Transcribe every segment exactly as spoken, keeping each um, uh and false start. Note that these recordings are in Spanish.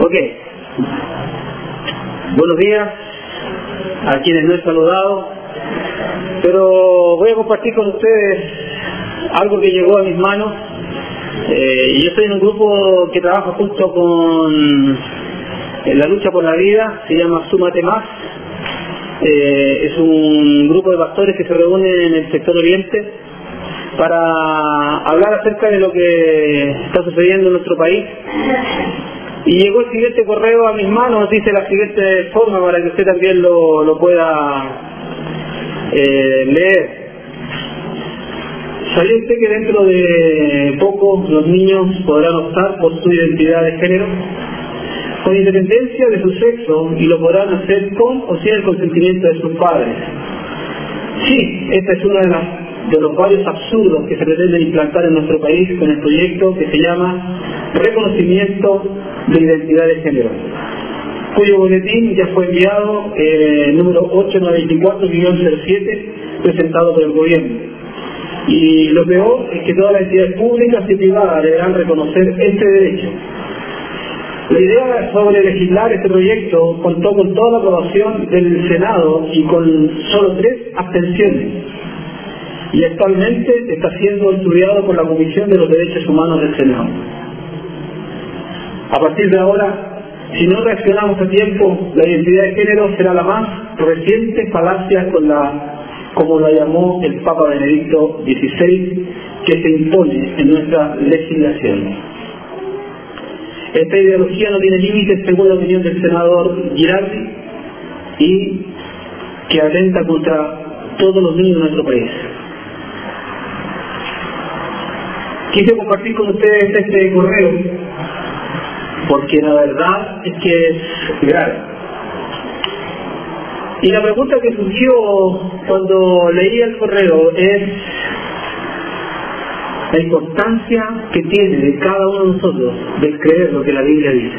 Ok. Buenos días a quienes no he saludado, pero voy a compartir con ustedes algo que llegó a mis manos. Eh, yo estoy en un grupo que trabaja junto con en la lucha por la vida, se llama Súmate Más. Eh, es un grupo de pastores que se reúnen en el sector oriente para hablar acerca de lo que está sucediendo en nuestro país. Y llegó el siguiente correo a mis manos, dice la siguiente forma para que usted también lo, lo pueda eh, leer. ¿Sabía usted que dentro de poco los niños podrán optar por su identidad de género con independencia de su sexo y lo podrán hacer con o sin el consentimiento de sus padres? Sí, esta es una de las de los varios absurdos que se pretenden implantar en nuestro país con el proyecto que se llama Reconocimiento de Identidad de Género, cuyo boletín ya fue enviado, eh, número ocho nueve veinticuatro guión cero siete, presentado por el gobierno. Y lo peor es que todas las entidades públicas y privadas deberán reconocer este derecho. La idea sobre legislar este proyecto contó con toda la aprobación del Senado y con solo tres abstenciones. Y actualmente está siendo estudiado por la Comisión de los Derechos Humanos del Senado. A partir de ahora, si no reaccionamos a tiempo, la identidad de género será la más reciente falacia con la, como la llamó el Papa Benedicto dieciséis, que se impone en nuestra legislación. Esta ideología no tiene límites, según la opinión del senador Girardi, y que atenta contra todos los niños de nuestro país. Quise compartir con ustedes este correo porque la verdad es que es grave. Y la pregunta que surgió cuando leí el correo es la importancia que tiene de cada uno de nosotros de creer lo que la Biblia dice.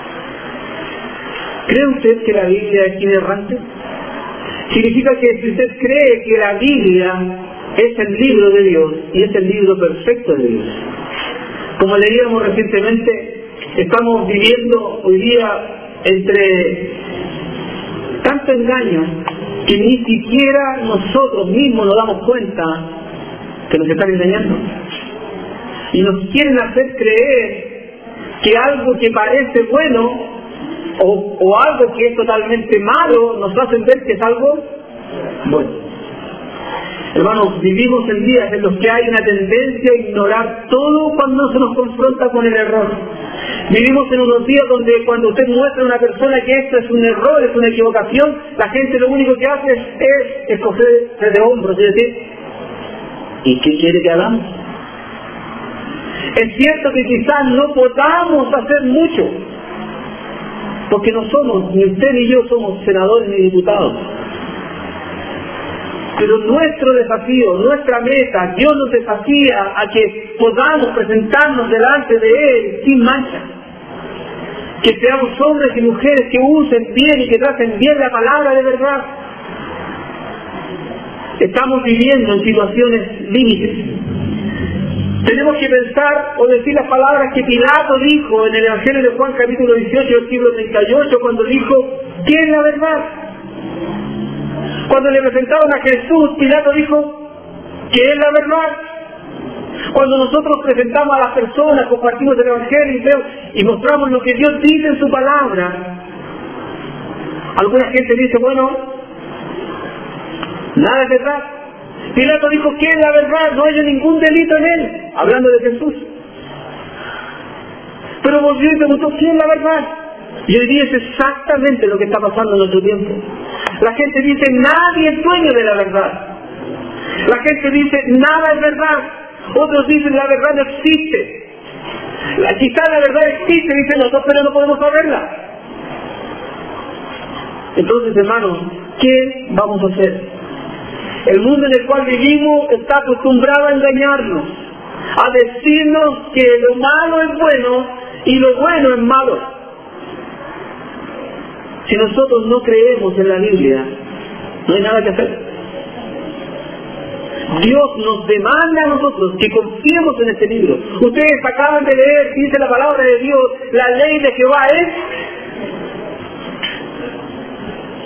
¿Cree usted que la Biblia es inerrante? Significa que si usted cree que la Biblia es el libro de Dios y es el libro perfecto de Dios. Como leíamos recientemente, estamos viviendo hoy día entre tanto engaño que ni siquiera nosotros mismos nos damos cuenta que nos están engañando. Y nos quieren hacer creer que algo que parece bueno o, o algo que es totalmente malo nos hacen ver que es algo bueno. Hermanos, vivimos en días en los que hay una tendencia a ignorar todo cuando se nos confronta con el error. Vivimos en unos días donde cuando usted muestra a una persona que esto es un error, es una equivocación, la gente lo único que hace es, es escoger de hombros y decir, ¿y qué quiere que hagamos? Es cierto que quizás no podamos hacer mucho, porque no somos, ni usted ni yo somos senadores ni diputados. Pero nuestro desafío, nuestra meta, Dios nos desafía a que podamos presentarnos delante de Él sin mancha. Que seamos hombres y mujeres que usen bien y que traten bien la palabra de verdad. Estamos viviendo en situaciones límites. Tenemos que pensar o decir las palabras que Pilato dijo en el Evangelio de Juan capítulo dieciocho, versículo treinta y ocho, cuando dijo, ¿qué es la verdad? Cuando le presentaron a Jesús, Pilato dijo, ¿qué es la verdad? Cuando nosotros presentamos a las personas, compartimos el Evangelio y mostramos lo que Dios dice en su palabra, alguna gente dice, bueno, nada es verdad. Pilato dijo, ¿qué es la verdad? No hay ningún delito en él, hablando de Jesús. Pero volvió y preguntó, ¿qué es la verdad? Y hoy día es exactamente lo que está pasando en nuestro tiempo. La gente dice, nadie es dueño de la verdad. La gente dice, nada es verdad. Otros dicen, la verdad no existe. La, quizá la verdad existe, dicen nosotros, pero no podemos saberla. Entonces, hermanos, ¿qué vamos a hacer? El mundo en el cual vivimos está acostumbrado a engañarnos, a decirnos que lo malo es bueno y lo bueno es malo. Si nosotros no creemos en la Biblia, no hay nada que hacer. Dios nos demanda a nosotros que confiemos en este libro. Ustedes acaban de leer, dice la palabra de Dios, la ley de Jehová es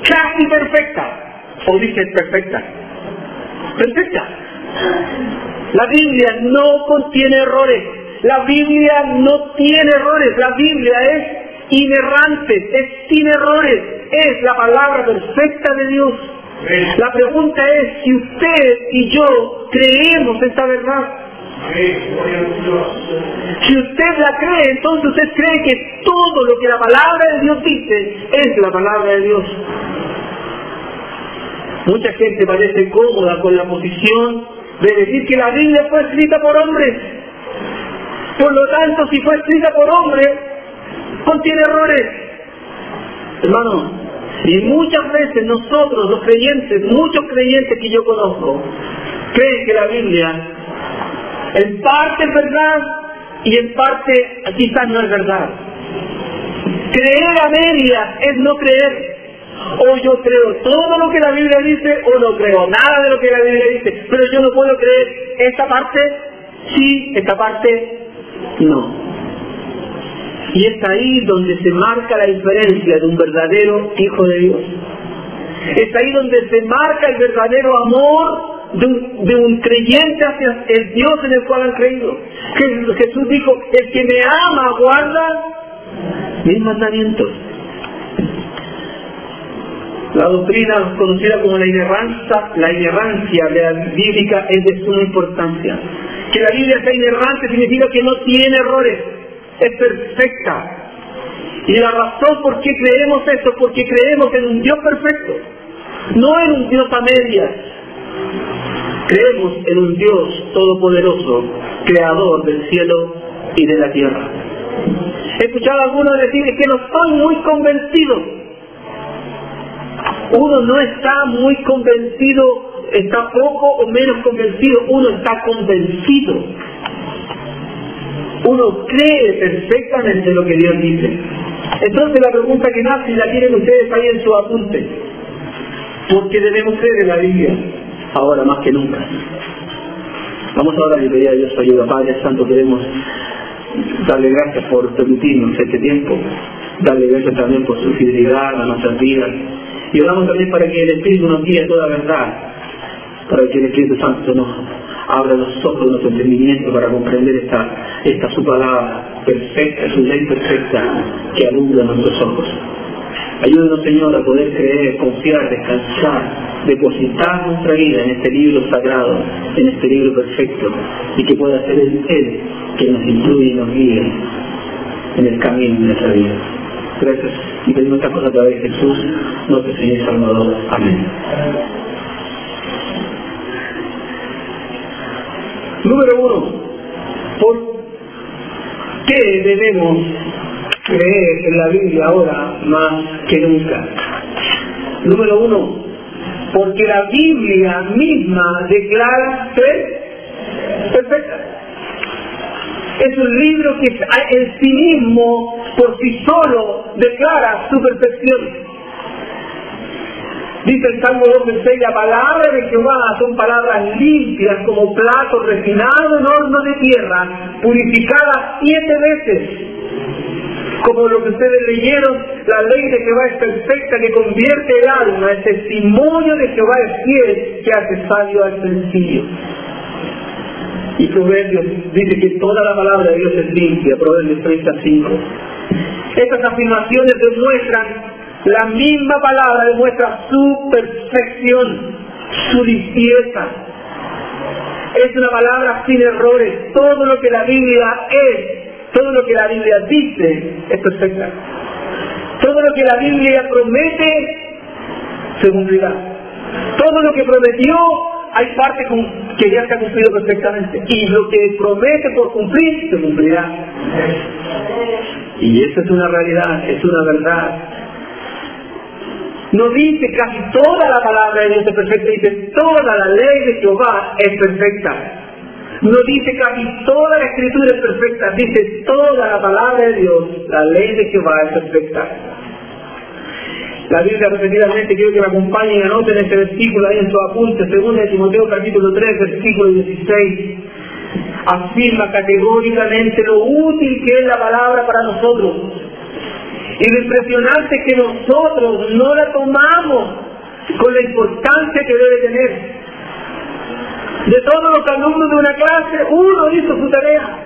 casi perfecta. O dice perfecta. Perfecta. La Biblia no contiene errores. La Biblia no tiene errores. La Biblia es inerrante, es sin errores. Es la palabra perfecta de Dios. La pregunta es si usted y yo creemos esta verdad. Si usted la cree, entonces usted cree que todo lo que la palabra de Dios dice es la palabra de Dios. Mucha gente parece cómoda con la posición de decir que la Biblia fue escrita por hombres. Por lo tanto, si fue escrita por hombres, contiene errores. Hermano, y muchas veces nosotros, los creyentes, muchos creyentes que yo conozco, creen que la Biblia en parte es verdad y en parte quizás no es verdad. Creer a medias es no creer. O yo creo todo lo que la Biblia dice o no creo nada de lo que la Biblia dice. Pero yo no puedo creer esta parte sí, esta parte no. Y es ahí donde se marca la diferencia de un verdadero hijo de Dios. Es ahí donde se marca el verdadero amor de un, de un creyente hacia el Dios en el cual han creído. Jesús dijo, el que me ama guarda mis mandamientos. La doctrina conocida como la inerrancia, la inerrancia de la bíblica es de suma importancia. Que la Biblia sea inerrante significa que no tiene errores, es perfecta. Y la razón por qué creemos esto, porque creemos en un Dios perfecto, no en un Dios a medias. Creemos en un Dios todopoderoso, creador del cielo y de la tierra. He escuchado a algunos decir que no estoy muy convencido. Uno no está muy convencido, está poco o menos convencido, uno está convencido. Uno cree perfectamente lo que Dios dice. Entonces la pregunta que nace, y la tienen ustedes ahí en su apunte, ¿por qué debemos creer en la Biblia? Ahora más que nunca. Vamos a orar y pedir a Dios su ayuda. Padre Santo, queremos darle gracias por permitirnos este tiempo, darle gracias también por su fidelidad a nuestras vidas. Y oramos también para que el Espíritu nos guíe toda verdad, para que el Espíritu Santo nos abra los ojos de nuestro entendimiento para comprender esta, esta su palabra perfecta, su ley perfecta que alumbra nuestros ojos. Ayúdanos, Señor, a poder creer, confiar, descansar, depositar nuestra vida en este libro sagrado, en este libro perfecto, y que pueda ser Él, Él que nos instruye y nos guíe en el camino de nuestra vida. Gracias, y pedimos esta cosa a través de Jesús, nuestro Señor y Salvador. Amén. Número uno, ¿por qué debemos creer en la Biblia ahora más que nunca? Número uno, porque la Biblia misma declara ser perfecta. Es un libro que en sí mismo, por sí solo, declara su perfección. Dice el Salmo doce seis, la palabra de Jehová son palabras limpias como plato refinado en horno de tierra, purificada siete veces. Como lo que ustedes leyeron, la ley de Jehová es perfecta, que convierte el alma, el testimonio de Jehová es fiel, que hace sabio al sencillo. Y Proverbios dice que toda la palabra de Dios es limpia, Proverbios treinta y cinco. Estas afirmaciones demuestran, la misma palabra demuestra su perfección, su limpieza. Es una palabra sin errores. Todo lo que la Biblia es, todo lo que la Biblia dice, es perfecta. Todo lo que la Biblia promete, se cumplirá. Todo lo que prometió, hay parte que ya se ha cumplido perfectamente. Y lo que promete por cumplir, se cumplirá. Y eso es una realidad, es una verdad. No dice casi toda la palabra de Dios es perfecta, dice toda la ley de Jehová es perfecta. No dice casi toda la escritura es perfecta, dice toda la palabra de Dios, la ley de Jehová es perfecta. La Biblia repetidamente, quiero que me acompañen y anoten este versículo ahí en su apunte, segunda de Timoteo capítulo tres, versículo dieciséis. Afirma categóricamente lo útil que es la palabra para nosotros. Y lo impresionante es que nosotros no la tomamos con la importancia que debe tener. De todos los alumnos de una clase, uno hizo su tarea.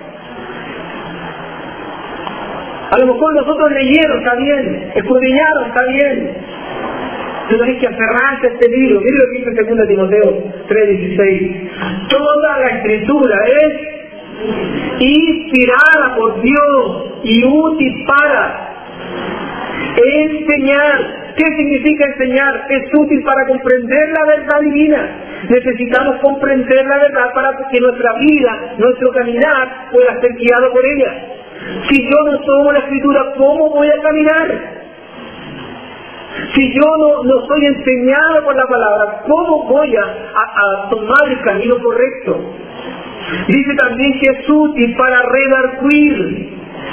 A lo mejor nosotros leyeron, está bien, escudriñaron, está bien. Pero hay que aferrarse a este libro. Mira lo que dice en segunda Timoteo tres dieciséis. Toda la escritura es inspirada por Dios y útil para enseñar. ¿Qué significa enseñar? Es útil para comprender la verdad divina. Necesitamos comprender la verdad para que nuestra vida, nuestro caminar pueda ser guiado por ella. Si yo no tomo la escritura, ¿cómo voy a caminar? Si yo no, no soy enseñado por la palabra, ¿cómo voy a, a, a tomar el camino correcto? Dice también que es útil para redarguir.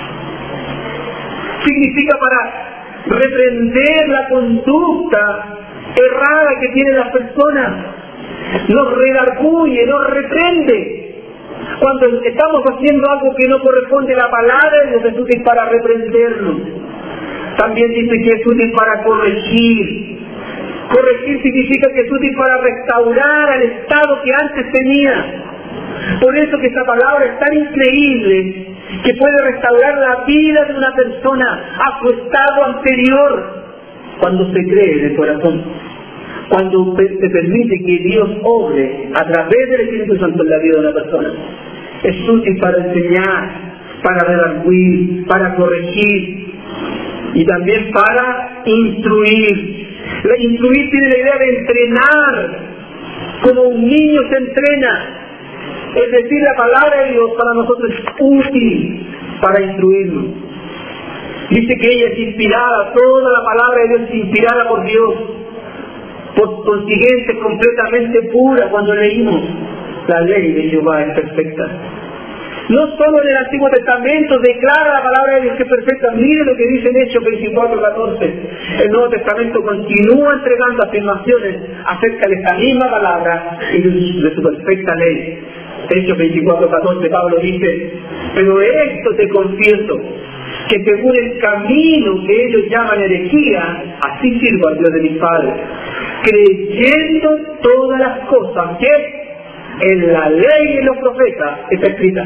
Significa para reprender la conducta errada que tienen las personas. Nos redarguye, nos reprende. Cuando estamos haciendo algo que no corresponde a la palabra, es útil para reprendernos. También dice que es útil para corregir. Corregir significa que es útil para restaurar al estado que antes tenía. Por eso que esta palabra es tan increíble que puede restaurar la vida de una persona a su estado anterior cuando se cree en el corazón. Cuando se permite que Dios obre a través del Espíritu Santo en la vida de una persona. Es útil para enseñar, para redarguir, para corregir y también para instruir. La instruir tiene la idea de entrenar, como un niño se entrena. Es decir, la palabra de Dios para nosotros es útil para instruirnos. Dice que ella es inspirada, toda la palabra de Dios es inspirada por Dios. Por consiguiente, completamente pura. Cuando leímos, la ley de Jehová es perfecta. No solo en el Antiguo Testamento declara la palabra de Dios que es perfecta. Mire lo que dice en Hechos veinticuatro catorce. El Nuevo Testamento continúa entregando afirmaciones acerca de esta misma palabra y de su perfecta ley. Hechos veinticuatro catorce, Pablo dice: pero esto te confieso, que según el camino que ellos llaman herejía, así sirvo al Dios de mis padres, creyendo todas las cosas que en la ley y los profetas está escrita.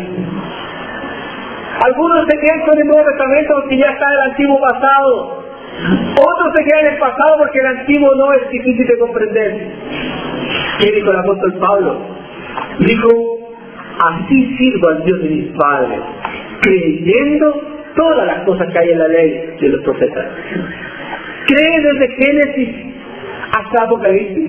Algunos se quedan con el Nuevo Testamento porque ya está en el antiguo pasado. Otros se quedan en el pasado porque el antiguo no es difícil de comprender. ¿Qué dijo el apóstol Pablo? Dijo: así sirvo al Dios de mis padres, creyendo todas las cosas que hay en la ley de los profetas. Cree desde Génesis hasta Apocalipsis.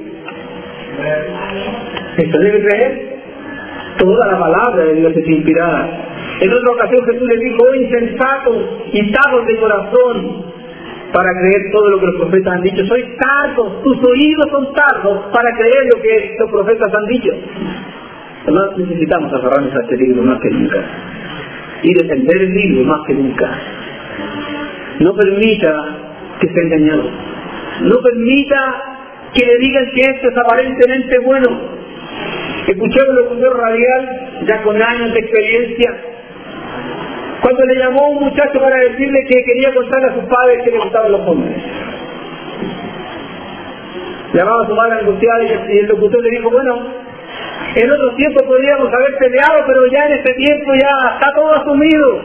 Esto debe creer. Toda la palabra de Dios es inspirada. En otra ocasión Jesús le dijo: oh insensatos y tardos de corazón para creer todo lo que los profetas han dicho. Sois tardos, tus oídos son tardos para creer lo que los profetas han dicho. Además necesitamos agarrarnos a este libro más que nunca y defender el libro más que nunca. No permita que sea engañado. No permita que le digan que esto es aparentemente bueno. Escuché un locutor radial ya con años de experiencia cuando le llamó a un muchacho para decirle que quería contarle a sus padres que le gustaban los hombres. Llamaba a su madre angustiada y el locutor le dijo: bueno, en otros tiempos podríamos haber peleado, pero ya en este tiempo ya está todo asumido.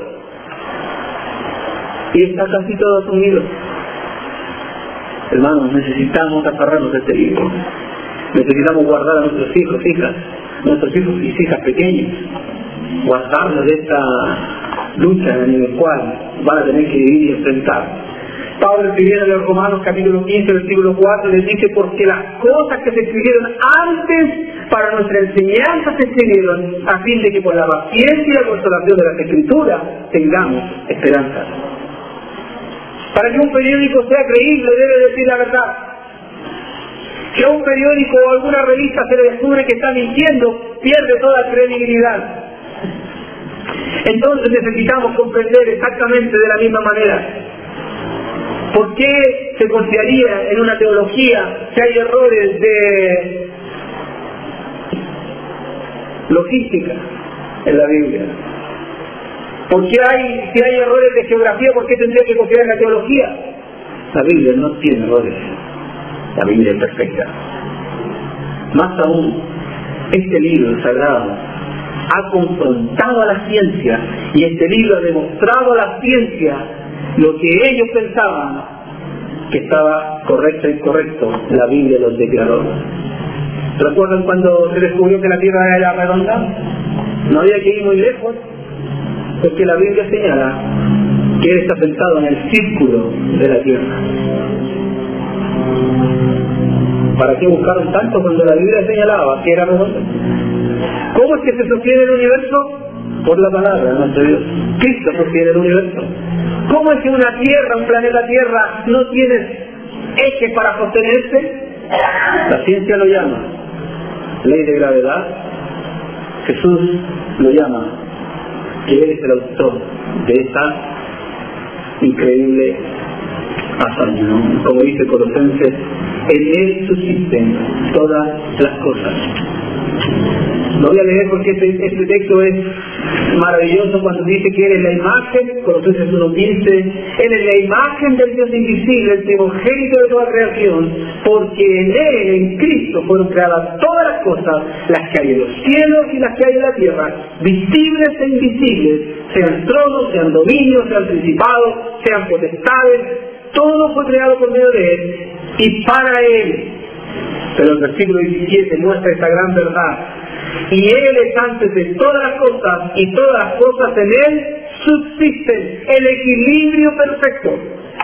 Y está casi todo asumido. Hermanos, necesitamos aferrarnos a este libro. Necesitamos guardar a nuestros hijos, hijas, nuestros hijos y hijas pequeños, guardarlos de esta lucha en la cual van a tener que vivir y enfrentar. Pablo escribiendo en los Romanos capítulo quince, versículo cuatro, les dice: porque las cosas que se escribieron antes para nuestra enseñanza se escribieron a fin de que por la paciencia y la consolación de las Escrituras tengamos esperanza. Para que un periódico sea creíble debe decir la verdad. Si a un periódico o alguna revista se le descubre que está mintiendo, pierde toda credibilidad. Entonces necesitamos comprender exactamente de la misma manera por qué se confiaría en una teología si hay errores de logística en la Biblia. ¿Por qué hay, si hay errores de geografía, por qué tendría que confiar en la teología? La Biblia no tiene errores. La Biblia es perfecta. Más aún, este libro sagrado ha confrontado a la ciencia, y este libro ha demostrado a la ciencia lo que ellos pensaban que estaba correcto e incorrecto. La Biblia los declaró. ¿Recuerdan cuando se descubrió que la Tierra era redonda? No había que ir muy lejos, porque la Biblia señala que Él está sentado en el círculo de la Tierra. ¿Para qué buscaron tanto cuando la Biblia señalaba que era redonda? ¿Cómo es que se sostiene el universo? Por la palabra de nuestro Dios. Cristo sostiene el universo. ¿Cómo es que una Tierra, un planeta Tierra, no tiene eje para sostenerse? La ciencia lo llama ley de gravedad. Jesús lo llama que Él es el autor de esta increíble hazaña, ¿no? Como dice Colosenses, en Él subsisten todas las cosas. No voy a leer porque este, este texto es maravilloso cuando dice que Él es la imagen, Colosenses uno quince, Él es la imagen del Dios invisible, el primogénito de toda creación, porque en Él, en Cristo, fueron creadas todas las cosas, las que hay en los cielos y las que hay en la tierra, visibles e invisibles, sean tronos, sean dominios, sean principados, sean potestades, todo fue creado por medio de Él y para Él. Pero el versículo diecisiete muestra esta gran verdad. Y Él es antes de todas las cosas, y todas las cosas en Él subsisten. El equilibrio perfecto.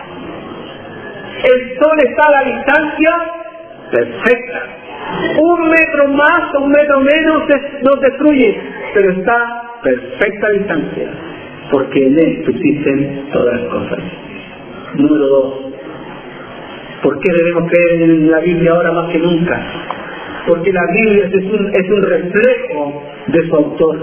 El sol está a la distancia perfecta. Un metro más o un metro menos nos destruye, pero está perfecta distancia, porque en Él subsisten todas las cosas. Número dos. ¿Por qué debemos creer en la Biblia ahora más que nunca? Porque la Biblia es un, es un reflejo de su autor.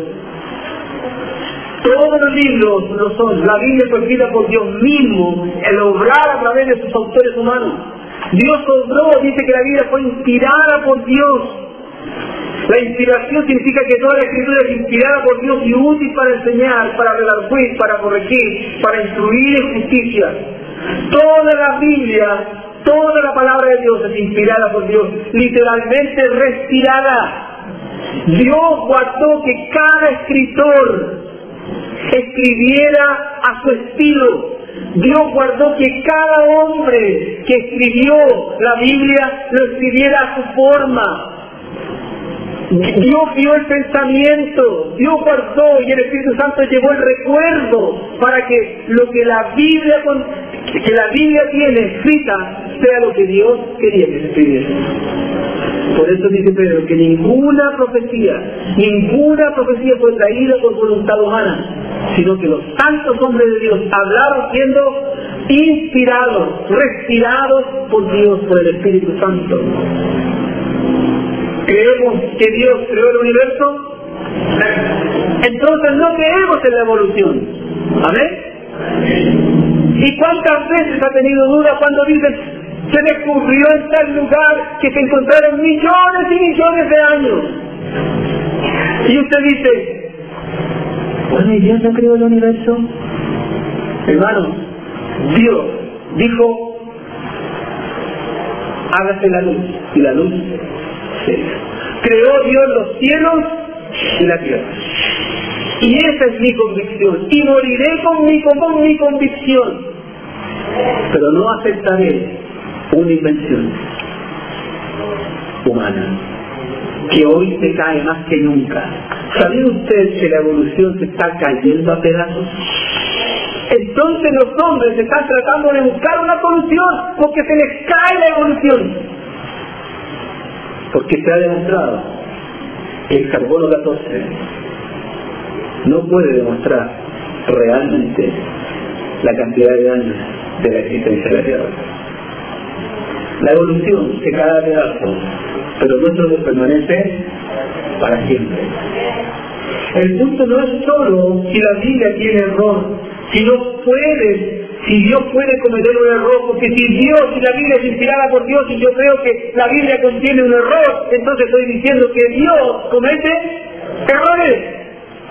Todos los libros lo son. La Biblia fue escrita por Dios mismo, el obrar a través de sus autores humanos. Dios obró, dice que la Biblia fue inspirada por Dios. La inspiración significa que toda la escritura es inspirada por Dios y útil para enseñar, para redarguir, para corregir, para instruir en justicia. Toda la Biblia, toda la palabra de Dios es inspirada por Dios, literalmente respirada. Dios guardó que cada escritor escribiera a su estilo. Dios guardó que cada hombre que escribió la Biblia lo escribiera a su forma. Dios vio el pensamiento, Dios guardó y el Espíritu Santo llevó el recuerdo para que lo que la Biblia que la Biblia tiene escrita sea lo que Dios quería que se escribiera. Por eso dice Pedro que ninguna profecía, ninguna profecía fue traída por voluntad humana, sino que los santos hombres de Dios hablaron siendo inspirados, respirados por Dios, por el Espíritu Santo. ¿Creemos que Dios creó el universo? Entonces no creemos en la evolución. ¿Amén? ¿Y cuántas veces ha tenido duda cuando dicen se descubrió en tal lugar que se encontraron millones y millones de años? Y usted dice, bueno, ¿y Dios no creó el universo? Hermanos, Dios dijo, hágase la luz, y la luz se hizo. Creó Dios los cielos y la tierra. Y esa es mi convicción, y moriré con mi, con mi convicción, pero no aceptaré una invención humana que hoy se cae más que nunca. ¿Sabía usted que la evolución se está cayendo a pedazos? Entonces los hombres están tratando de buscar una solución porque se les cae la evolución. Porque se ha demostrado que el carbono catorce no puede demostrar realmente la cantidad de años de la existencia de la Tierra. La evolución se cae a pedazos, pero nuestro Dios permanece para siempre. El punto no es solo si la Biblia tiene error, si no puede, si Dios puede cometer un error, porque si Dios y la Biblia es inspirada por Dios y yo creo que la Biblia contiene un error, entonces estoy diciendo que Dios comete errores.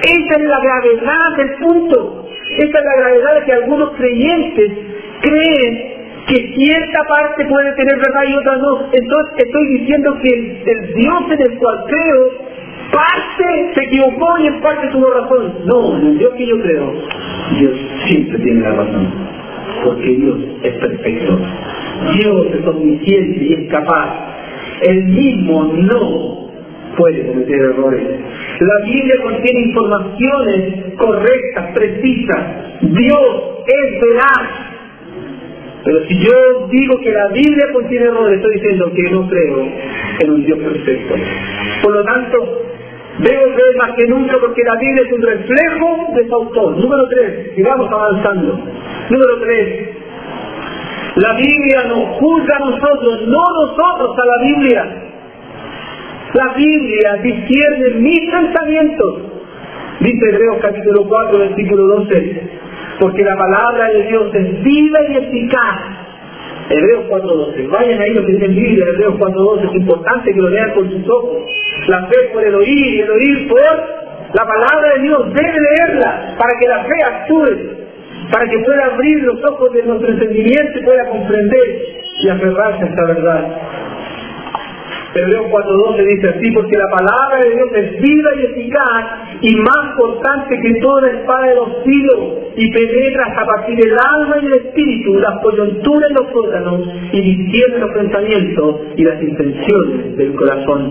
Esa es la gravedad del punto. Esa es la gravedad de que algunos creyentes creen que cierta parte puede tener verdad y otra no. Entonces estoy diciendo que el, el Dios en el cual creo, parte se equivocó y en parte tuvo razón. No, en el Dios que yo creo, Dios siempre tiene la razón, porque Dios es perfecto. Dios es omnisciente y es capaz. Él mismo no puede cometer errores. La Biblia contiene informaciones correctas, precisas. Dios es veraz. Pero si yo digo que la Biblia contiene errores, estoy diciendo que no creo en un Dios perfecto. Por lo tanto, debo creer más que nunca porque la Biblia es un reflejo de su autor. Número tres, sigamos avanzando. Número tres, la Biblia nos juzga a nosotros, no nosotros a la Biblia. La Biblia discierne mis pensamientos. Dice Hebreos capítulo cuatro, versículo doce, porque la palabra de Dios es viva y eficaz. Hebreos cuatro doce. Vayan ahí los que tienen Biblia, Hebreos cuatro doce. Es importante que lo lean con sus ojos. La fe por el oír y el oír por la palabra de Dios. Debe leerla para que la fe actúe, para que pueda abrir los ojos de nuestro entendimiento y pueda comprender y aferrarse a esta verdad. Hebreos cuatro doce dice así, porque la palabra de Dios es viva y eficaz y más cortante que toda la espada de los filos y penetra hasta partir el alma y el espíritu, las coyunturas y los órganos y discierne los pensamientos y las intenciones del corazón.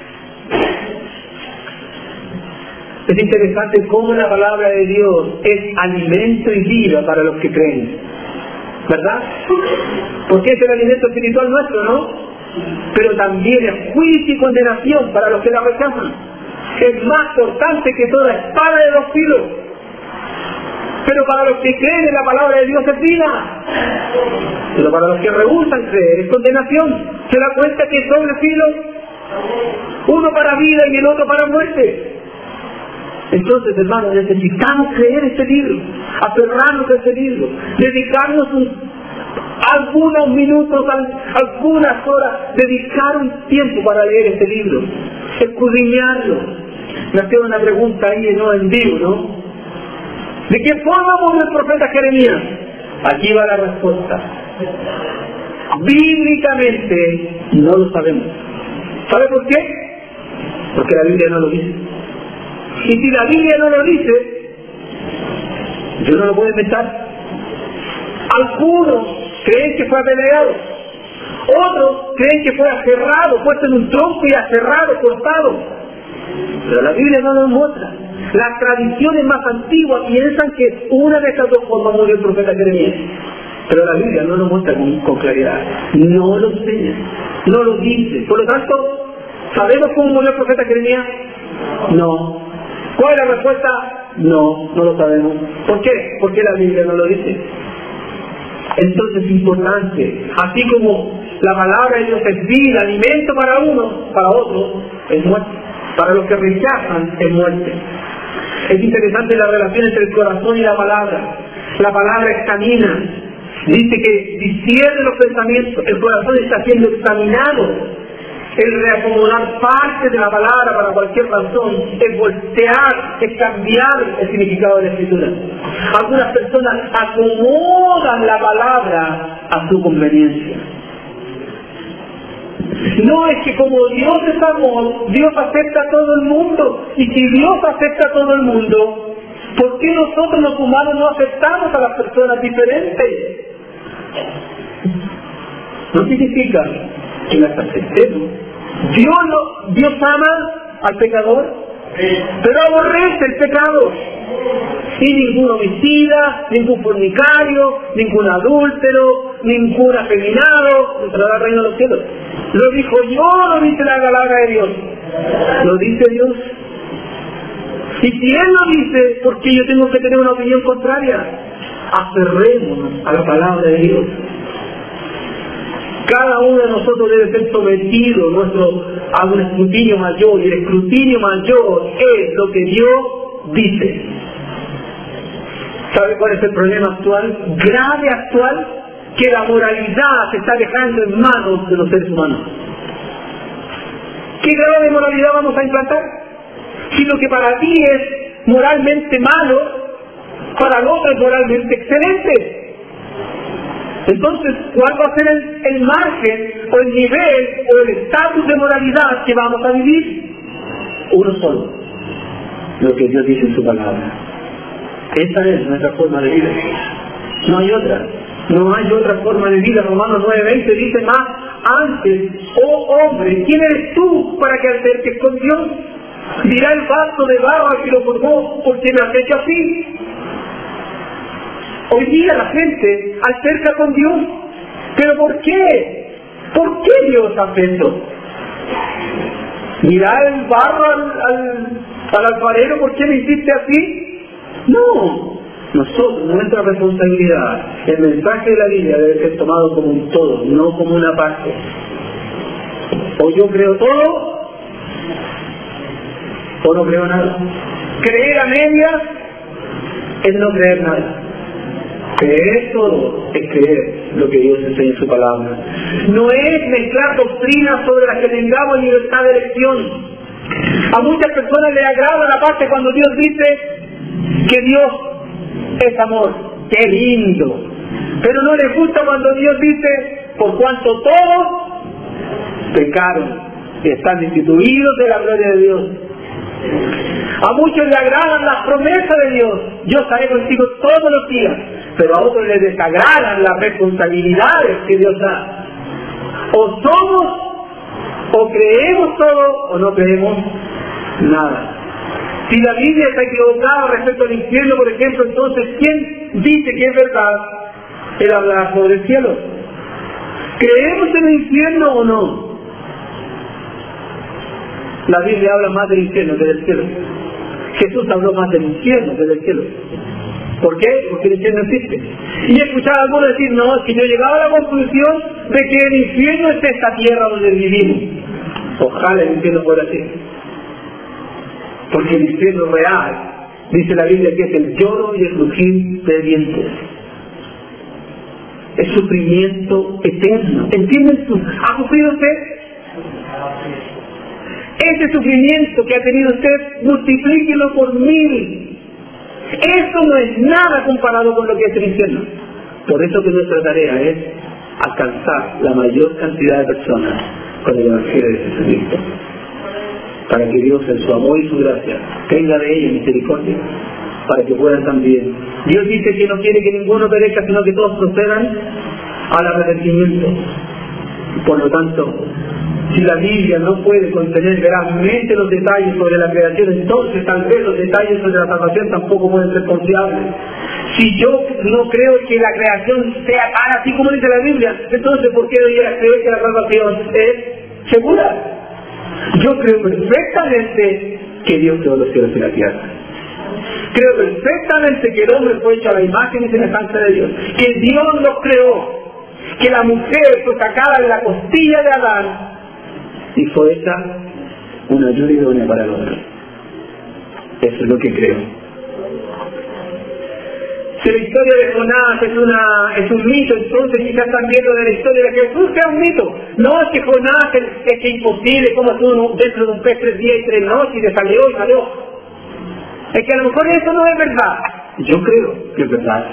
Es interesante cómo la palabra de Dios es alimento y vida para los que creen, ¿verdad? Porque es el alimento espiritual nuestro, ¿no? Pero también es juicio y condenación para los que la rechazan. Es más cortante que toda espada de dos filos. Pero para los que creen en la palabra de Dios es vida. Pero para los que rehusan creer es condenación. ¿Se da cuenta que es doble filo? Uno para vida y el otro para muerte. Entonces, hermanos, necesitamos creer este libro, aferrarnos a este libro, dedicarnos un algunos minutos, algunas horas, dedicar un tiempo para leer este libro, escudriñarlo. Me hacían una pregunta ahí, ¿no? En vivo, ¿no? ¿De qué forma murió el profeta Jeremías? Aquí va la respuesta. Bíblicamente no lo sabemos. ¿Sabe por qué? Porque la Biblia no lo dice. Y si la Biblia no lo dice, yo no lo puedo inventar. Algunos creen que fue apedreado, otros creen que fue aferrado, puesto en un tronco y aferrado, cortado. Pero la Biblia no nos muestra. Las tradiciones más antiguas piensan que una de estas dos formas murió el profeta Jeremías. Pero la Biblia no nos muestra con, con claridad. No lo enseña, no lo dice. Por lo tanto, ¿sabemos cómo murió el profeta Jeremías? No. ¿Cuál es la respuesta? No, no lo sabemos. ¿Por qué? Porque la Biblia no lo dice. Entonces es importante, así como la palabra de Dios es vida, alimento para uno, para otros es muerte. Para los que rechazan es muerte. Es interesante la relación entre el corazón y la palabra. La palabra examina, dice que discierne los pensamientos, el corazón está siendo examinado. El reacomodar parte de la palabra para cualquier razón es voltear, es cambiar el significado de la escritura. Algunas personas acomodan la palabra a su conveniencia. No, es que como Dios es amor, Dios acepta a todo el mundo. Y si Dios acepta a todo el mundo, ¿por qué nosotros los humanos no aceptamos a las personas diferentes? No significa que las aceptemos. Dios, no, Dios ama al pecador, pero aborrece el pecado. Y ningún homicida, ningún fornicario, ningún adúltero, ningún afeminado entrará al reino de los cielos. Lo dijo yo, lo dice la palabra de Dios. Lo dice Dios. Y si Él lo dice, ¿por qué yo tengo que tener una opinión contraria? Aferrémonos a la palabra de Dios. Cada uno de nosotros debe ser sometido nuestro, a un escrutinio mayor, y el escrutinio mayor es lo que Dios dice. ¿Sabe cuál es el problema actual? Grave actual, que la moralidad se está dejando en manos de los seres humanos. ¿Qué grado de moralidad vamos a implantar? Si lo que para ti es moralmente malo, para el otro es moralmente excelente. Entonces, ¿cuál va a ser el, el margen, o el nivel, o el estatus de moralidad que vamos a vivir? Uno solo, lo que Dios dice en su palabra. Esa es nuestra forma de vida. No hay otra. No hay otra forma de vida. Romanos nueve veinte dice más antes: oh hombre, ¿quién eres tú para que acerques con Dios? Dirá el vaso de barro al que lo formó: ¿por qué me has hecho así? Hoy día la gente acerca con Dios. ¿Pero por qué? ¿Por qué Dios hace eso? Dirá el barro al, al, al alfarero: ¿por qué me hiciste así? No, nosotros, nuestra responsabilidad, el mensaje de la Biblia debe ser tomado como un todo, no como una parte. O yo creo todo, o no creo nada. Creer a medias es no creer nada. Creer todo es creer lo que Dios enseña en su palabra. No es mezclar doctrinas sobre las que tengamos libertad de elección. A muchas personas les agrada la parte cuando Dios dice que Dios es amor. ¡Qué lindo! Pero no les gusta cuando Dios dice: por cuanto todos pecaron y están destituidos de la gloria de Dios. A muchos les agradan las promesas de Dios: yo estaré contigo todos los días. Pero a otros les desagradan las responsabilidades que Dios da. O somos, o creemos todo, o no creemos nada. Si la Biblia está equivocada respecto al infierno, por ejemplo, entonces, ¿quién dice que es verdad? Él habla sobre el cielo. ¿Creemos en el infierno o no? La Biblia habla más del infierno que del cielo. Jesús habló más del infierno que del cielo. ¿Por qué? Porque el infierno existe. Y he escuchado a algunos decir: no, es que yo he llegado a la conclusión de que el infierno es esta tierra donde vivimos. Ojalá el infierno fuera así. Porque el infierno real, dice la Biblia, que es el lloro y el rugir de dientes. Es sufrimiento eterno. ¿Entienden? ¿Ha sufrido usted? Ese sufrimiento que ha tenido usted, multiplíquelo por mil. Eso no es nada comparado con lo que es el infierno. Por eso que nuestra tarea es alcanzar la mayor cantidad de personas con el Evangelio de Jesucristo, para que Dios en su amor y su gracia tenga de ellos misericordia, para que puedan también. Dios dice que no quiere que ninguno perezca, sino que todos procedan al arrepentimiento. Por lo tanto, si la Biblia no puede contener verazmente los detalles sobre la creación, entonces tal vez los detalles sobre la salvación tampoco pueden ser confiables. Si yo no creo que la creación sea tan así como dice la Biblia, entonces ¿por qué debería creer que la salvación es segura? Yo creo perfectamente que Dios creó los cielos y la tierra. Creo perfectamente que el hombre fue hecho a la imagen y semejanza de Dios, que Dios los creó, que la mujer fue sacada de la costilla de Adán y fue hecha una ayuda idónea para el hombre. Eso es lo que creo. Si la historia de Jonás es, una, es un mito, entonces quizás están viendo de la historia de Jesús que es un mito. No es que Jonás es, es que imposible, como estuvo dentro de un pez tres días y tres noches y le salió y salió. Es que a lo mejor eso no es verdad. Yo creo que es verdad.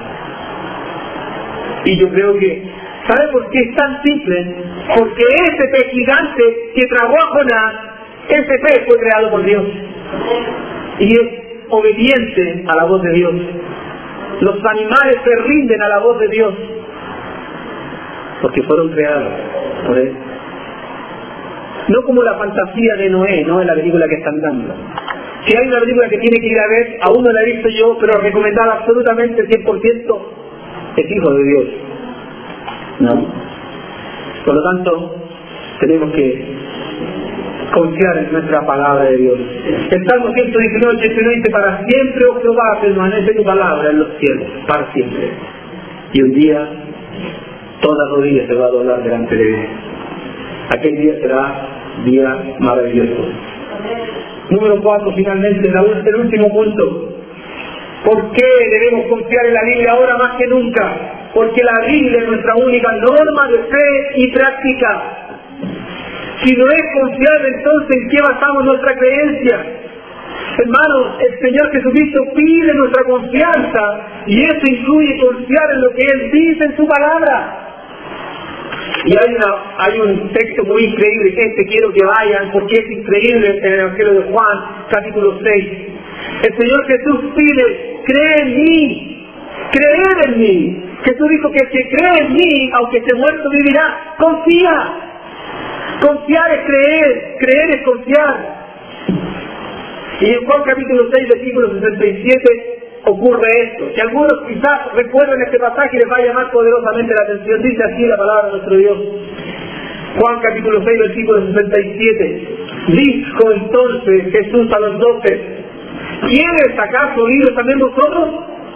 Y yo creo que, ¿sabe por qué es tan simple? Porque ese pez gigante que tragó a Jonás, ese pez fue creado por Dios. Y es obediente a la voz de Dios. Los animales se rinden a la voz de Dios, porque fueron creados por Él. No como la fantasía de Noé, no es la película que están dando. Si hay una película que tiene que ir a ver, aún no la he visto yo, pero recomendada absolutamente cien por ciento, es Hijo de Dios. ¿No? Por lo tanto, tenemos que confiar en nuestra palabra de Dios. El Salmo ciento diecinueve, ochenta y nueve dice: para siempre, oh Jehová, permanece tu palabra en los cielos, para siempre. Y un día, toda rodilla se va a doblar delante de Él. Aquel día será día maravilloso. Número cuatro, finalmente, el último punto. ¿Por qué debemos confiar en la Biblia ahora más que nunca? Porque la Biblia es nuestra única norma de fe y práctica. Si no es confiable, entonces ¿en qué basamos nuestra creencia? Hermanos, el Señor Jesucristo pide nuestra confianza y eso incluye confiar en lo que Él dice en su palabra. Y hay, una, hay un texto muy increíble, que este quiero que vayan, porque es increíble, en el Evangelio de Juan, capítulo seis. El Señor Jesús pide, cree en mí, creer en mí. Jesús dijo que el que cree en mí, aunque esté muerto, vivirá. Confía. Confiar es creer, creer es confiar. Y en Juan capítulo seis, versículo sesenta y siete, ocurre esto, que algunos quizás recuerden este pasaje y les va a llamar poderosamente la atención. Dice así la palabra de nuestro Dios. Juan capítulo seis, versículo sesenta y siete. Dijo entonces Jesús a los doce, ¿quiénes acaso libres también vosotros?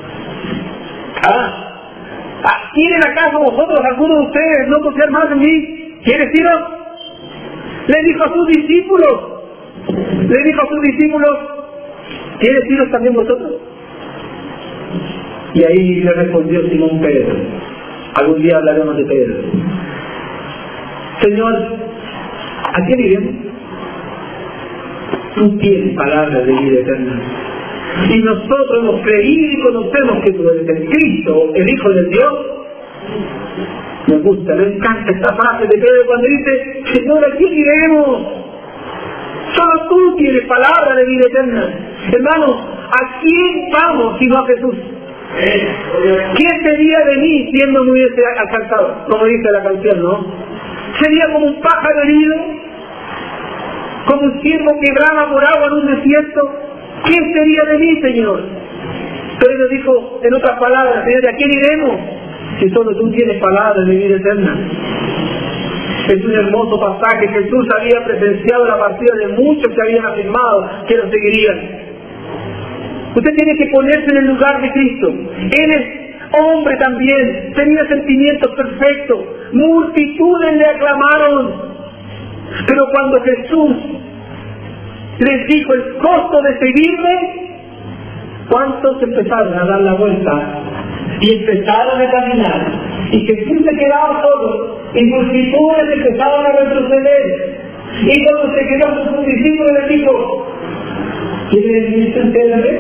Ah, ¿quieren acaso vosotros, algunos de ustedes, no confiar más en mí? ¿Quiénes iros? Le dijo a sus discípulos, le dijo a sus discípulos, ¿quiénes iros también vosotros? Y ahí le respondió Simón Pedro. Algún día hablaremos de Pedro. Señor, ¿a quién iremos? Tú tienes palabras de vida eterna. Y nosotros hemos creído y conocemos que tú eres el Cristo, el Hijo de Dios. Me gusta, me encanta esta frase de Pedro cuando dice, Señor, ¿a quién iremos? Solo tú tienes palabra de vida eterna. Hermanos, ¿a quién vamos sino a Jesús? ¿Quién sería de mí si Él no me hubiese alcanzado? Como dice la canción, ¿no? Sería como un pájaro herido, como un ciervo que brama por agua en un desierto. ¿Quién sería de mí, Señor? Pedro dijo, en otras palabras, Señor, ¿a quién iremos? Si solo tú tienes palabras de vida eterna. Es un hermoso pasaje. Jesús había presenciado la partida de muchos que habían afirmado que lo seguirían. Usted tiene que ponerse en el lugar de Cristo. Él es hombre también, tenía sentimientos perfectos, multitudes le aclamaron. Pero cuando Jesús les dijo el costo de seguirme, ¿cuántos empezaron a dar la vuelta? Y empezaron a caminar. Y Jesús se quedaba solo, y multitudes empezaron a retroceder. Y cuando se quedó con sus discípulos le dijo, ¿quieren irse ustedes?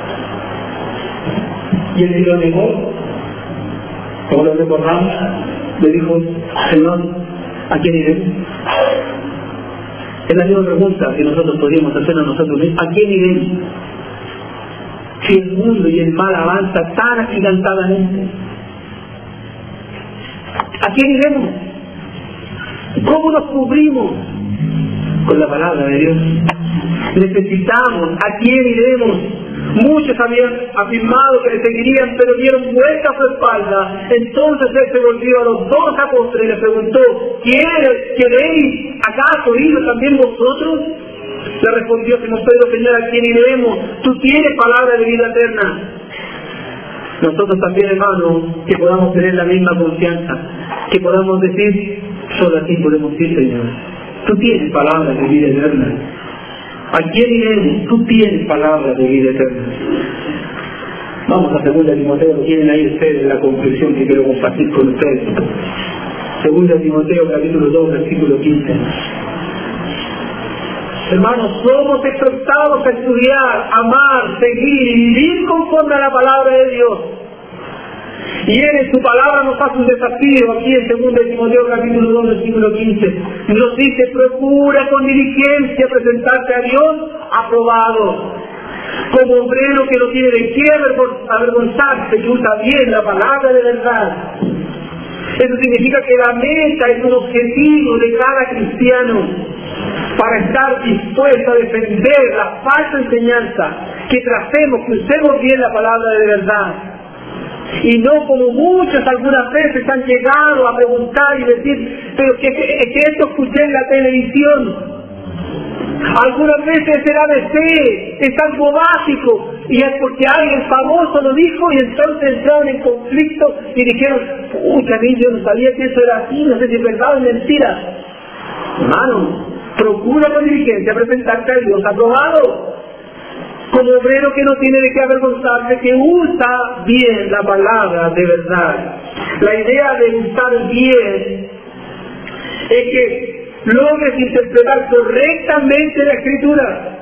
Y él lo negó, como lo recordamos, le dijo, Señor, ¿a quién iremos? Es la misma pregunta que nosotros podríamos hacer a nosotros mismos, ¿a quién iremos? Si el mundo y el mal avanza tan agigantadamente, ¿a quién iremos? ¿Cómo nos cubrimos? Con la palabra de Dios. Necesitamos, ¿a quién iremos? Muchos habían afirmado que le seguirían, pero dieron vuelta a su espalda. Entonces él se volvió a los dos apóstoles y les preguntó, ¿queréis acaso ir también vosotros? Le respondió Simón Pedro, Señor, ¿a quién iremos? Tú tienes palabra de vida eterna. Nosotros también, hermanos, que podamos tener la misma confianza, que podamos decir, solo a ti podemos ir, Señor. Tú tienes palabra de vida eterna. ¿A quién iremos? Tú tienes palabra de vida eterna. Vamos a segunda Timoteo, tienen ahí ustedes la conclusión que quiero compartir con ustedes. segunda Timoteo, capítulo dos, versículo quince. Hermanos, somos exhortados a estudiar, amar, seguir y vivir conforme a la palabra de Dios. Y Él en su palabra nos hace un desafío aquí en segunda Timoteo capítulo dos, versículo quince. Nos dice, procura con diligencia presentarte a Dios aprobado, como obrero que no tiene de qué avergonzarse, que usa bien la palabra de verdad. Eso significa que la meta es un objetivo de cada cristiano para estar dispuesto a defender la falsa enseñanza, que tratemos, que usemos bien la palabra de verdad. Y no como muchos algunas veces han llegado a preguntar y decir, pero que, que, que esto escuché en la televisión. Algunas veces era de fe, es algo básico, y es porque alguien famoso lo dijo y entonces entraron en conflicto y dijeron, pucha, a mí yo no sabía que eso era así, no sé si es verdad o es mentira. Hermano, procura con diligencia presentarte a Dios aprobado, como obrero que no tiene de qué avergonzarse, que usa bien la palabra de verdad. La idea de usar bien es que logres interpretar correctamente la Escritura,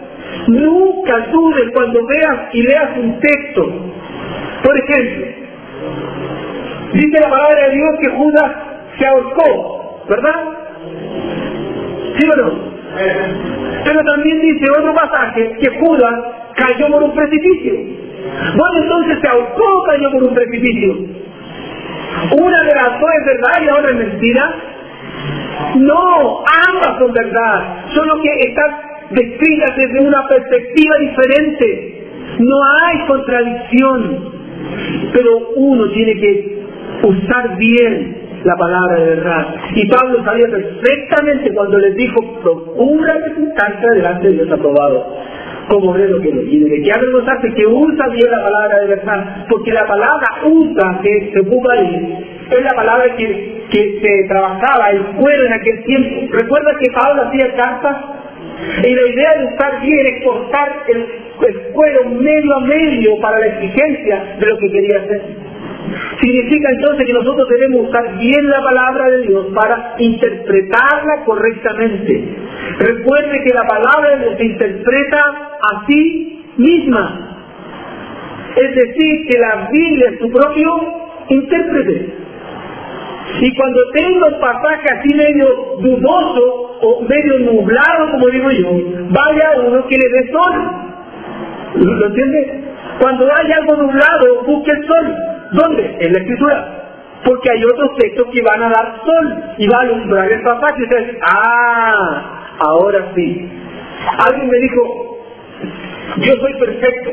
Nunca dudes cuando veas y leas un texto. Por ejemplo, dice la palabra de Dios que Judas se ahorcó, ¿verdad? ¿Sí o no? Pero también dice otro pasaje que Judas cayó por un precipicio. Bueno, entonces se ahorcó o cayó por un precipicio. Una de las dos es verdad y la otra es mentira. No, ambas son verdad, solo que están descritas desde una perspectiva diferente. No hay contradicción, pero uno tiene que usar bien la palabra de verdad. Y Pablo sabía perfectamente cuando les dijo: procura presentarse delante de Dios aprobado, como obrero que no tiene. ¿De qué avergonzarse? Que usa bien la palabra de verdad, porque la palabra usa que se ocupa ahí es la palabra que, que se trabajaba, el cuero en aquel tiempo. ¿Recuerda que Pablo hacía cartas? Y la idea de usar bien es cortar el, el cuero medio a medio para la exigencia de lo que quería hacer. Significa entonces que nosotros debemos usar bien la palabra de Dios para interpretarla correctamente. Recuerde que la palabra de Dios se interpreta a sí misma. Es decir, que la Biblia es su propio intérprete. Y cuando tengo el pasaje así medio dudoso o medio nublado, como digo yo, vaya uno que le dé sol. ¿Lo entiende? Cuando hay algo nublado, busque el sol. ¿Dónde? En la Escritura. Porque hay otros textos que van a dar sol y va a alumbrar el pasaje. Y usted dice: ah, ahora sí. Alguien me dijo: yo soy perfecto,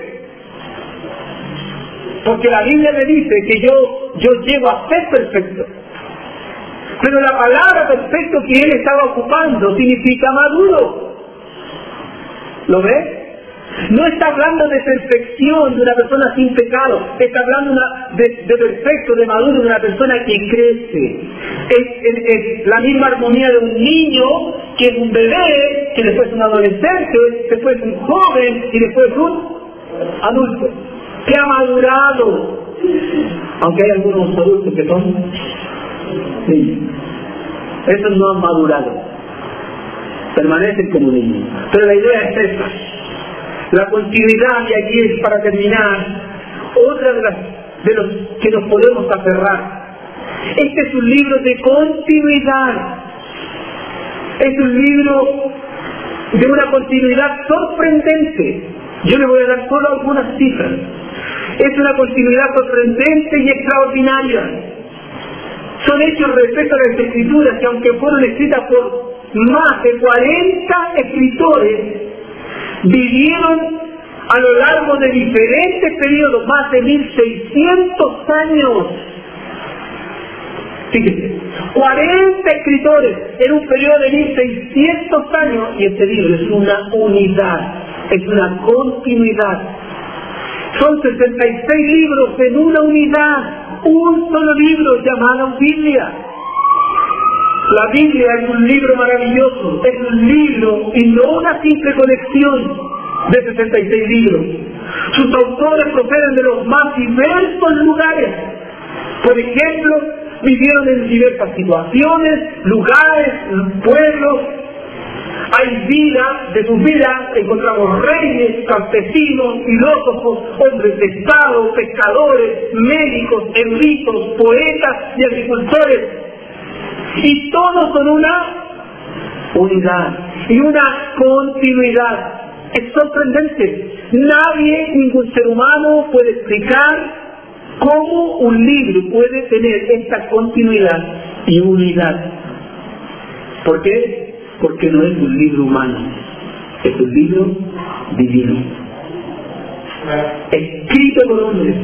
porque la Biblia me dice que yo, yo llego a ser perfecto. Pero la palabra perfecto que él estaba ocupando significa maduro. ¿Lo ve? No está hablando de perfección de una persona sin pecado, está hablando una, de, de perfecto, de maduro, de una persona que crece. Es, es, es la misma armonía de un niño que es un bebé, que después es un adolescente, después es un joven y después es un adulto, que ha madurado. Aunque hay algunos adultos que son niños. Esos no han madurado, permanecen como niños. Pero la idea es esta. La continuidad, y aquí es para terminar, otra de las de los que nos podemos aferrar. Este es un libro de continuidad. Es un libro de una continuidad sorprendente. Yo le voy a dar solo algunas cifras. Es una continuidad sorprendente y extraordinaria. Son hechos respecto a las escrituras que, aunque fueron escritas por más de cuarenta escritores, vivieron a lo largo de diferentes periodos, más de mil seiscientos años. Fíjense, cuarenta escritores en un periodo de mil seiscientos años, y este libro es una unidad, es una continuidad. Son sesenta y seis libros en una unidad, un solo libro llamado Biblia. La Biblia es un libro maravilloso, es un libro y no una simple colección de sesenta y seis libros. Sus autores proceden de los más diversos lugares. Por ejemplo, vivieron en diversas situaciones, lugares, pueblos. Hay vida, de sus vidas encontramos reyes, campesinos, filósofos, hombres de estado, pescadores, médicos, eruditos, poetas y agricultores. Y todos son una unidad y una continuidad. Es sorprendente. Nadie, ningún ser humano puede explicar cómo un libro puede tener esta continuidad y unidad. ¿Por qué? Porque no es un libro humano, es un libro divino, escrito por hombres,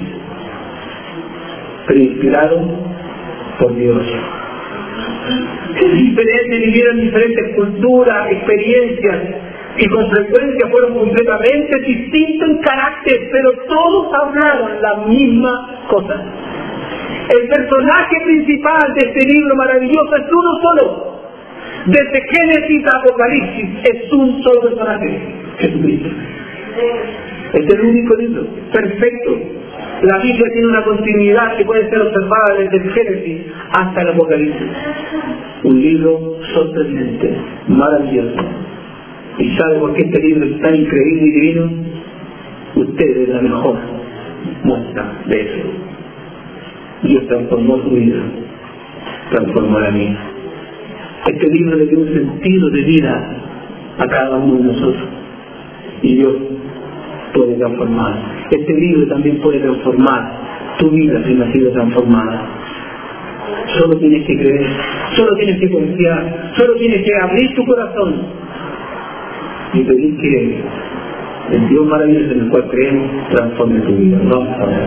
pero inspirado por Dios. Diferentes, vivieron diferentes culturas, experiencias, y con frecuencia fueron completamente distintos en carácter, pero todos hablaron la misma cosa. El personaje principal de este libro maravilloso es uno solo. Desde Génesis a Apocalipsis es un solo personaje, Jesucristo. Este es el único libro, perfecto. La Biblia tiene una continuidad que puede ser observada desde el Génesis hasta el Apocalipsis. Un libro sorprendente, maravilloso. ¿Y sabe por qué este libro es tan increíble y divino? Usted es la mejor muestra de eso. Dios transformó su vida, transformó la mía. Este libro le dio un sentido de vida a cada uno de nosotros. Y Dios puede transformar. Este libro también puede transformar tu vida si no ha sido transformada. Solo tienes que creer, solo tienes que confiar, solo tienes que abrir tu corazón y pedir que el Dios maravilloso en el cual creemos transforme tu vida. Vamos a ver.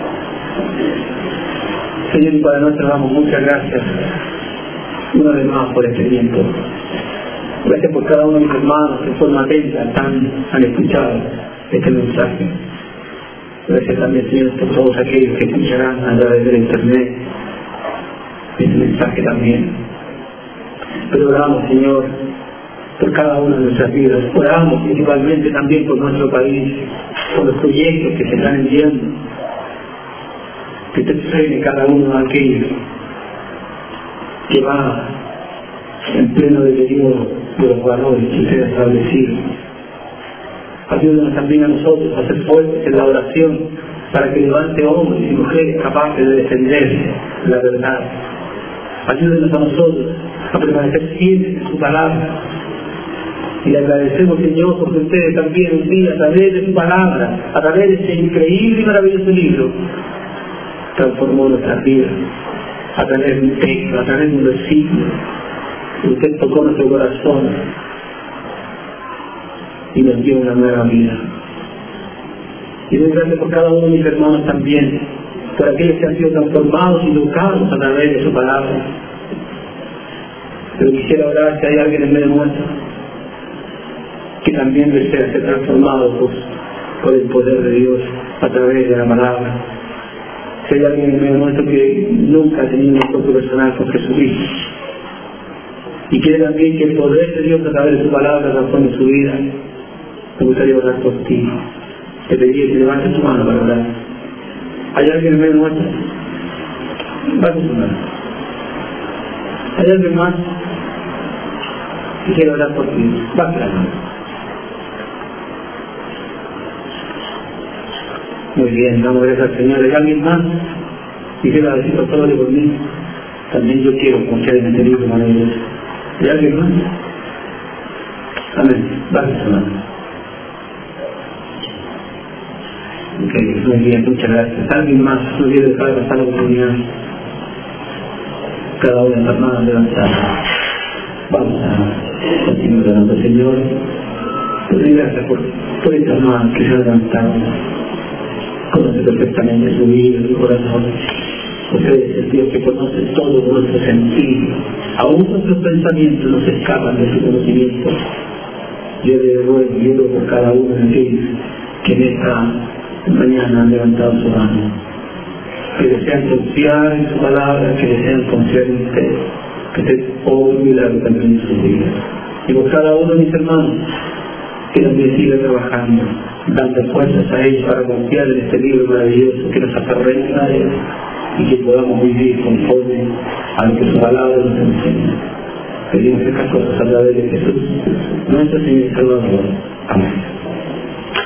Señor y Padre nuestro, damos muchas gracias una vez más por este tiempo. Gracias por cada uno de mis hermanos que de forma atenta están, han escuchado este mensaje. Gracias también, Señor, por todos aquellos que escucharán a través de internet este mensaje también. Pero oramos, Señor, por cada una de nuestras vidas. Oramos principalmente también por nuestro país, por los proyectos que se están enviando. Que te frene cada uno de aquellos que va en pleno deterioro de los valores que usted ha establecido. Ayúdanos también a nosotros a ser fuertes en la oración para que levante hombres y mujeres capaces de defender la verdad. Ayúdenos a nosotros a permanecer fieles en su palabra. Y le agradecemos, Señor, porque ustedes también un día, a través de su palabra, a través de este increíble y maravilloso libro, transformó nuestras vidas, a través de un texto, a través de un versículo. Usted tocó nuestro corazón y nos dio una nueva vida. Y doy gracias por cada uno de mis hermanos también, por aquellos que han sido transformados y tocados a través de su palabra. Pero quisiera orar si hay alguien en medio nuestro que también desea ser transformado pues, por el poder de Dios a través de la palabra. Si hay alguien en medio nuestro que nunca ha tenido un encuentro personal con Jesucristo y quiere también que el poder de Dios a través de su palabra transforme su vida, me gustaría orar por ti. Te pediría que levantes tu mano para orar. ¿Hay alguien en medio nuestro? Levante tu mano. ¿Hay alguien más que quiera orar por ti? Levante la mano. Muy bien, damos gracias al Señor. ¿Hay alguien más que quiera decir por favor por mí? También yo quiero confiar en este libro maravilloso. ¿Hay alguien más? Amén. Levante tu mano. Okay, muy bien, muchas gracias. ¿Alguien más no quiere dejar de pasar la oportunidad? Cada una de las manos levantadas. Vamos a continuar orando, Señor. Te doy gracias por, por estas manos que se han levantado. Conoce perfectamente su vida, su corazón. Porque es el Dios que conoce todo nuestro sentido. Aún nuestros pensamientos nos escapan de su conocimiento. Yo le ruego y oro por cada uno de aquellos que en esta mañana han levantado su mano, que desean confiar en su palabra, que desean confiar en usted, que usted obra un milagro también en su vida. Y por cada uno de mis hermanos, que también siga trabajando, dando fuerzas a ellos para confiar en este libro maravilloso, que nos aferremos a él y que podamos vivir conforme a lo que su palabra nos enseña. Pedimos estas cosas a través de Jesús, nuestro Señor y Salvador. Amén.